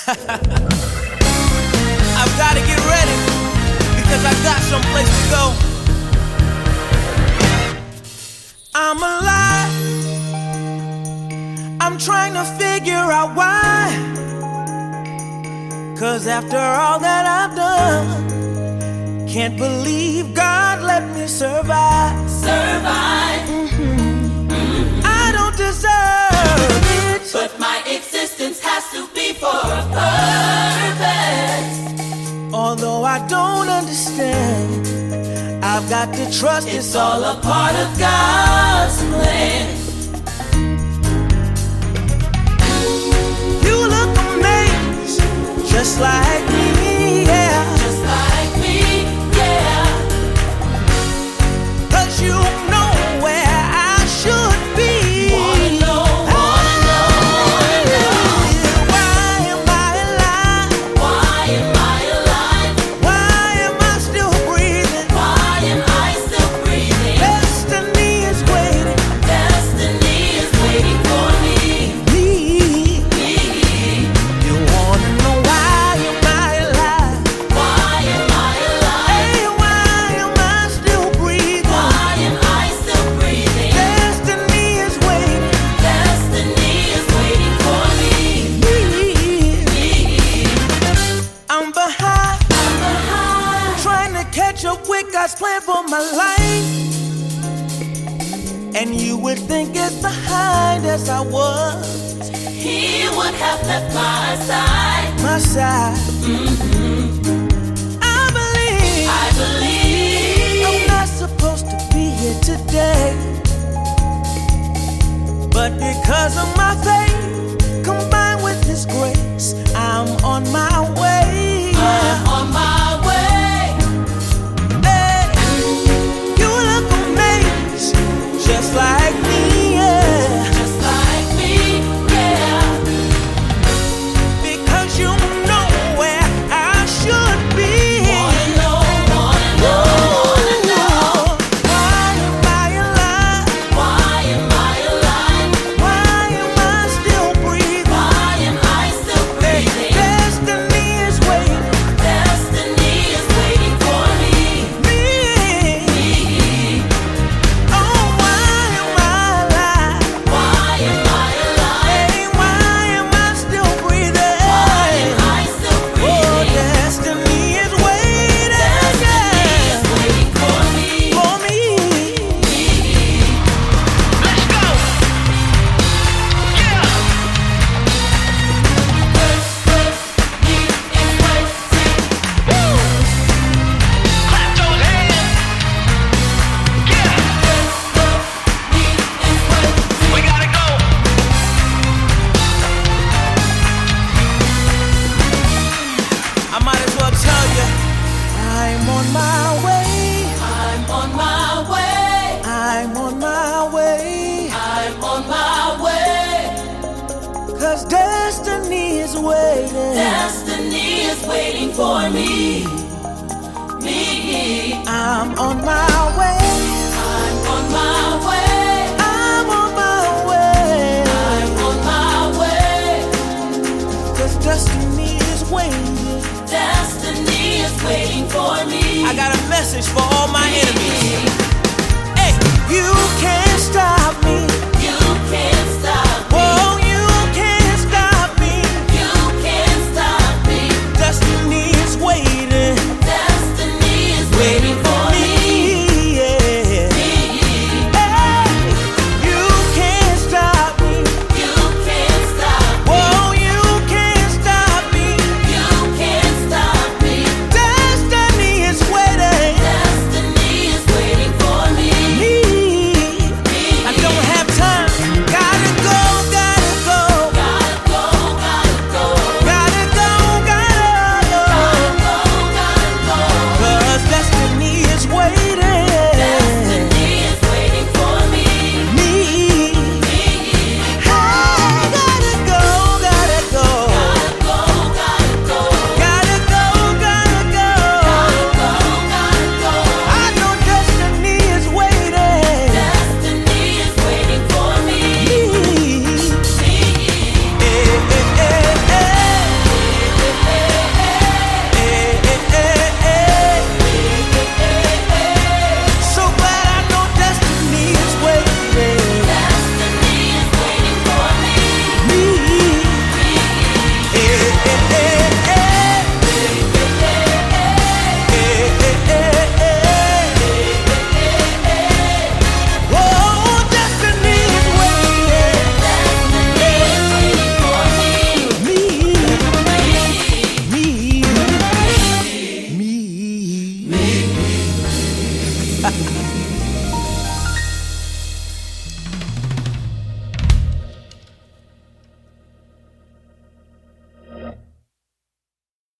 I've got to get ready because I got someplace to go. I'm alive. I'm trying to figure out why. 'Cause after all that I've done, can't believe God let me survive. I don't deserve it, but my existence has to be for a purpose. Although I don't understand, I've got to trust it's all a part of God's plan. You look amazed, just like me, yeah. Just like me, yeah. 'Cause you know where I should be. Wanna know. Why am I alive? Why am I alive? Why am I still breathing? Why am I still breathing? Destiny is waiting. Destiny is waiting for me. Me. You wanna know why am I alive? Why am I alive? Hey, why am I still breathing? Why am I still breathing? Destiny is waiting. Destiny is waiting for me. I'm behind, trying to catch up with God's plan for my life. And you would think as behind as I was, He would have left my side. my side. I believe I'm not supposed to be here today, but because of my faith combined with His grace, I'm on my way. I'm on my way. Hey, you look amazed, just like me, yeah. Just like me, yeah. Because you know where I should be. Wanna know. Why am I alive? Why am I alive? Why am I still breathing? Why am I still breathing? Destiny is waiting. Destiny is waiting for me. Me. Oh, why am I alive? Why am I alive? Hey, why am I still breathing? Why am I still Oh, breathing? destiny is waiting. Destiny is waiting for me. For me. Let's go! Yeah! Woo! Clap those hands! Yeah! We gotta go! I might as well tell you, I'm on my way. I'm on my way. I'm on my way. I'm on my way. 'Cause destiny is waiting. Destiny is waiting for me. Me. I'm on my way. I'm on my way. I'm on my way. I'm on my way. 'Cause destiny is waiting. Destiny is waiting for me. I got a message for all my enemies. Hey, you can't stop me. You can't stop me. Oh, you can't stop me. You can't stop me. Destiny is waiting. Destiny is waiting for me. Yeah. Hey, you can't stop me. You can't stop me. Oh, you can't stop me. You can't stop me. Destiny is waiting. Destiny is waiting for me. I don't have time Ha.